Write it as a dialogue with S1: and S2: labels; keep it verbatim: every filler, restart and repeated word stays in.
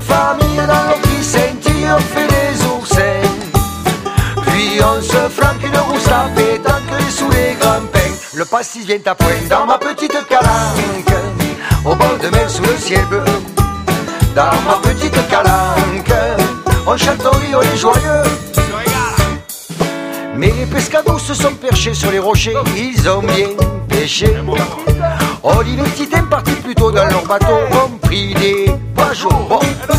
S1: famille dans l'autre ceinture fait des oursins. Puis on se flanque une rousse à pétanque sous les grands pins. Le pastis vient à point dans ma petite calanque, au bord de mer sous le ciel bleu. Dans ma petite calanque, on chante, on rit, on est joyeux. Mais les pescados se sont perchés sur les rochers, ils ont bien pêché. Olivier et Titin partis plutôt dans leur bateau, ont pris des pageaux. Bon.